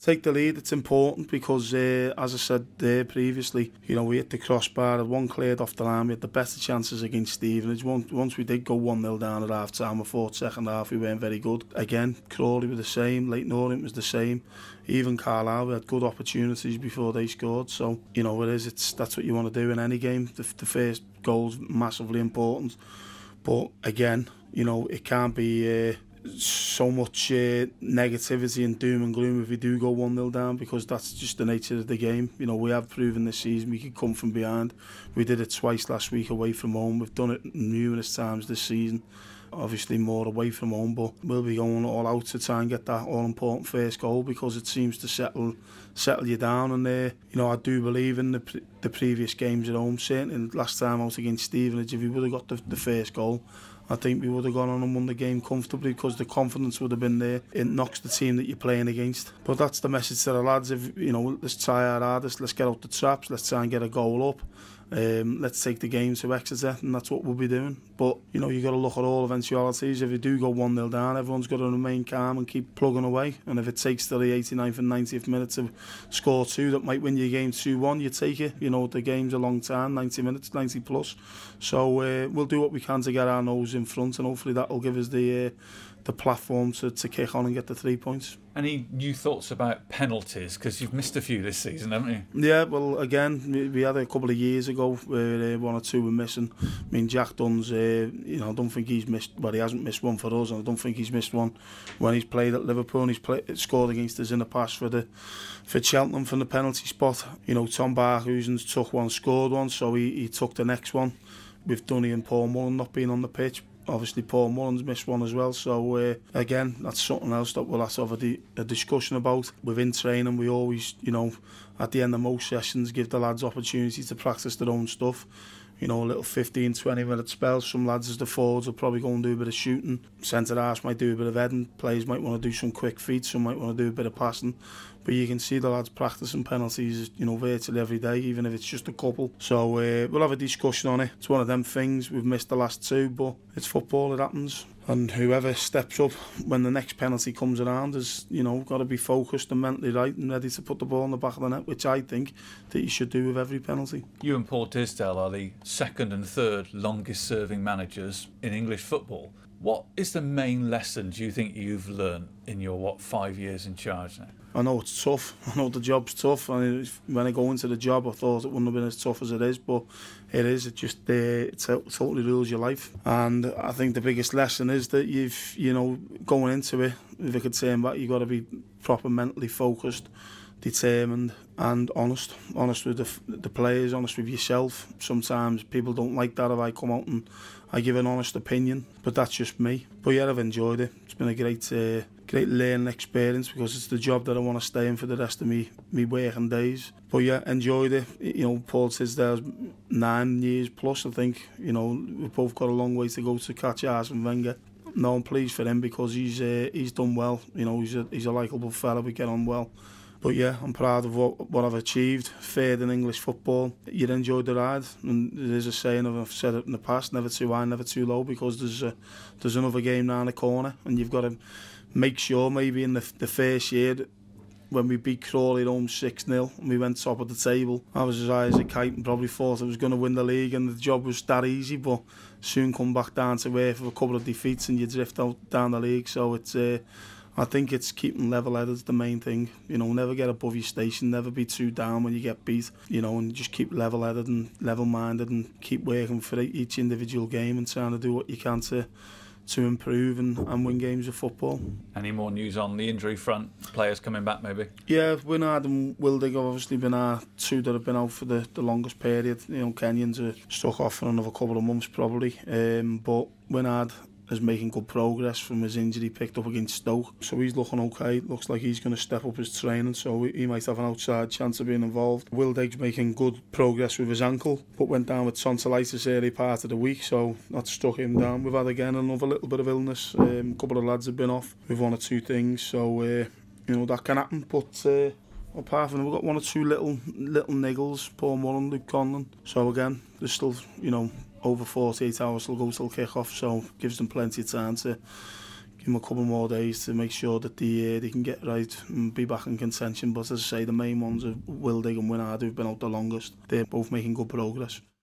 Take the lead. It's important because, as I said there previously, we hit the crossbar, had one cleared off the line, we had the better chances against Stevenage. Once we did go 1-0 down at half time, I thought second half we weren't very good. Again, Crawley were the same, Leyton Orient was the same, even Carlisle, we had good opportunities before they scored. So, that's what you want to do in any game. The first goal's massively important. But again, it can't be so much negativity and doom and gloom if we do go 1-0 down, because that's just the nature of the game. We have proven this season we can come from behind. We did it twice last week away from home. We've done it numerous times this season. Obviously more away from home, but we'll be going all out to try and get that all-important first goal, because it seems to settle you down. And I do believe in the previous games at home. Certainly last time out against Stevenage, if we would have got the first goal, I think we would have gone on and won the game comfortably, because the confidence would have been there. It knocks the team that you're playing against. But that's the message to the lads. Let's try our hardest. Let's get out the traps. Let's try and get a goal up. Let's take the game to Exeter, and that's what we'll be doing. But you got to look at all eventualities. If you do go 1-0 down, everyone's got to remain calm and keep plugging away. And if it takes till the 89th and 90th minute to score two that might win your game 2-1, you take it. The game's a long time, 90 minutes, 90 plus. So we'll do what we can to get our nose in front, and hopefully that will give us the platform to kick on and get the 3 points. Any new thoughts about penalties? Because you've missed a few this season, haven't you? Yeah, well, again, we had a couple of years ago where one or two were missing. I mean, Jack Dunn's, I don't think he's missed, he hasn't missed one for us, and I don't think he's missed one when he's played at Liverpool, and he's scored against us in the past for Cheltenham from the penalty spot. Tom Barkhuizen's took one, scored one, so he took the next one, with Dunny and Paul Mullen not being on the pitch. Obviously Paul Mullen's missed one as well, so again, that's something else that we'll have to have a discussion about. Within training, we always, at the end of most sessions, give the lads opportunity to practice their own stuff. A little 15-20 minute spells. Some lads as the forwards will probably go and do a bit of shooting. Centre-halves might do a bit of heading. Players might want to do some quick feet. Some might want to do a bit of passing. But you can see the lads practicing penalties, virtually every day, even if it's just a couple. So we'll have a discussion on it. It's one of them things. We've missed the last two, but it's football, it happens. And whoever steps up when the next penalty comes around has, got to be focused and mentally right and ready to put the ball in the back of the net, which I think that you should do with every penalty. You and Paul Tisdale are the second and third longest serving managers in English football. What is the main lesson do you think you've learned in your, 5 years in charge now? I know it's tough. I know the job's tough. When I go into the job, I thought it wouldn't have been as tough as it is, but it is. It just it totally rules your life. And I think the biggest lesson is that going into it, if I could say back, you've got to be proper mentally focused, determined and honest with the players, honest with yourself. Sometimes people don't like that if I come out and I give an honest opinion, but that's just me. But yeah, I've enjoyed it. It's been a great learning experience, because it's the job that I want to stay in for the rest of me working days. But yeah, enjoyed it. Paul Tisdale's 9 years plus, I think. We've both got a long way to go to catch Arsene Wenger. No, I'm pleased for him, because he's done well. He's a likeable fella. We get on well. But yeah, I'm proud of what I've achieved. Third in English football. You'd enjoyed the ride. And there's a saying, I've said it in the past, never too high, never too low, because there's another game round the corner, and you've got to make sure maybe in the first year, when we beat Crawley at home 6-0 and we went top of the table, I was as high as a kite and probably thought I was going to win the league, and the job was that easy, but soon come back down to earth with a couple of defeats and you drift out down the league. So it's I think it's keeping level-headed is the main thing. Never get above your station, never be too down when you get beat, and just keep level-headed and level-minded and keep working for each individual game and trying to do what you can to improve and win games of football. Any more news on the injury front? Players coming back maybe? Yeah, Winard and Wildig have obviously been our two that have been out for the longest period. Kenyans are stuck off for another couple of months probably. But Winard is making good progress from his injury picked up against Stoke. So he's looking okay. Looks like he's going to step up his training, so he might have an outside chance of being involved. Wildig's making good progress with his ankle, but went down with tonsillitis early part of the week, so that struck him down. We've had again another little bit of illness. A couple of lads have been off with one or two things, so that can happen. But apart from that, we've got one or two little niggles, Paul Mullen, Luke Conlon. So again, there's still, over 48 hours till go till kick-off, so gives them plenty of time to give them a couple more days to make sure that they can get right and be back in contention. But as I say, the main ones are Wildig and Winard, who've been out the longest. They're both making good progress.